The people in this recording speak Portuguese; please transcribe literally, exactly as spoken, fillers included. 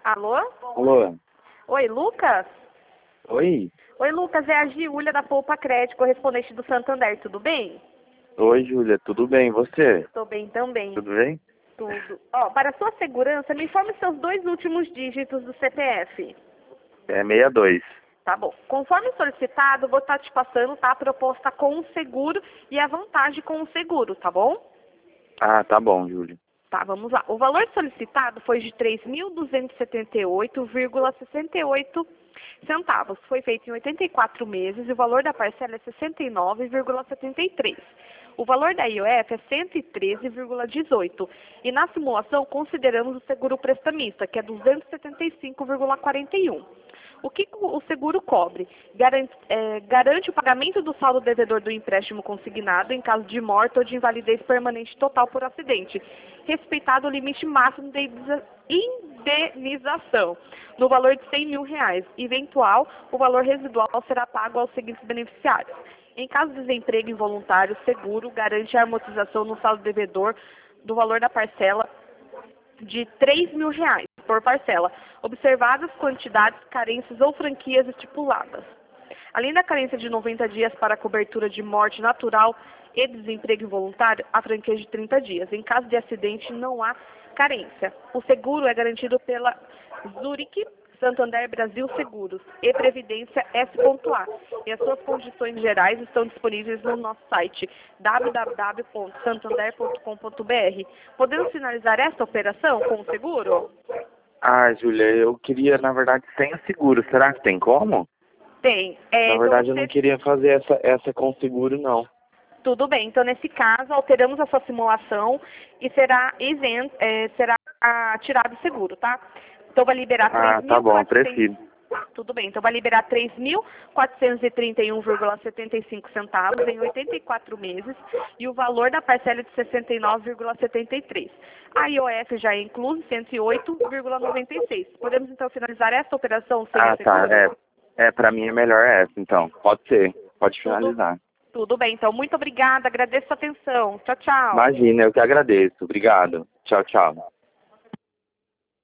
Alô? Alô? Oi, Lucas? Oi? Oi, Lucas, é a Giulia da Poupa Crédito, correspondente do Santander, tudo bem? Oi, Júlia, tudo bem? E você? Estou bem também, Tudo bem? tudo. Ó, para sua segurança, me informe seus dois últimos dígitos do C P F. É sessenta e dois. Tá bom. Conforme solicitado, vou estar te passando, tá, a proposta com o seguro e a vantagem com o seguro, tá bom? Ah, tá bom, Júlia. Tá, vamos lá. O valor solicitado foi de três mil duzentos e setenta e oito vírgula sessenta e oito centavos. Foi feito em oitenta e quatro meses e o valor da parcela é sessenta e nove vírgula setenta e três. O valor da I O F é cento e treze vírgula dezoito. E na simulação consideramos o seguro prestamista, que é duzentos e setenta e cinco vírgula quarenta e um. O que o seguro cobre? Garante, é, garante o pagamento do saldo devedor do empréstimo consignado em caso de morte ou de invalidez permanente total por acidente, respeitado o limite máximo de indenização, no valor de cem mil reais. Eventual, o valor residual será pago aos seguintes beneficiários. Em caso de desemprego involuntário, o seguro garante a amortização no saldo devedor do valor da parcela de três mil reais por parcela, observadas quantidades, carências ou franquias estipuladas. Além da carência de noventa dias para a cobertura de morte natural e desemprego involuntário, a franquia de trinta dias. Em caso de acidente, não há carência. O seguro é garantido pela Zurich Santander Brasil Seguros e Previdência S A. E as suas condições gerais estão disponíveis no nosso site w w w ponto santander ponto com ponto b r. Podemos finalizar esta operação com o seguro? Ah, Júlia, eu queria, na verdade, sem o seguro. Será que tem como? Tem. É, Na então verdade, eu você... não queria fazer essa, essa com seguro, não. Tudo bem. Então, nesse caso, alteramos a sua simulação e será isento, é, será ah, tirado o seguro, tá? Então, vai liberar Ah, tá bom, prefiro. Tudo bem, então vai liberar três mil quatrocentos e trinta e um vírgula setenta e cinco centavos em oitenta e quatro meses e o valor da parcela é de sessenta e nove vírgula setenta e três. A I O F já é incluso cento e oito vírgula noventa e seis. Podemos então finalizar esta operação sem Ah, o seguro? tá, é. É, pra mim é melhor essa, então. Pode ser, pode finalizar. Tudo, tudo bem, então muito obrigada, agradeço a atenção. Tchau, tchau. Imagina, eu que agradeço. Obrigado. Tchau, tchau.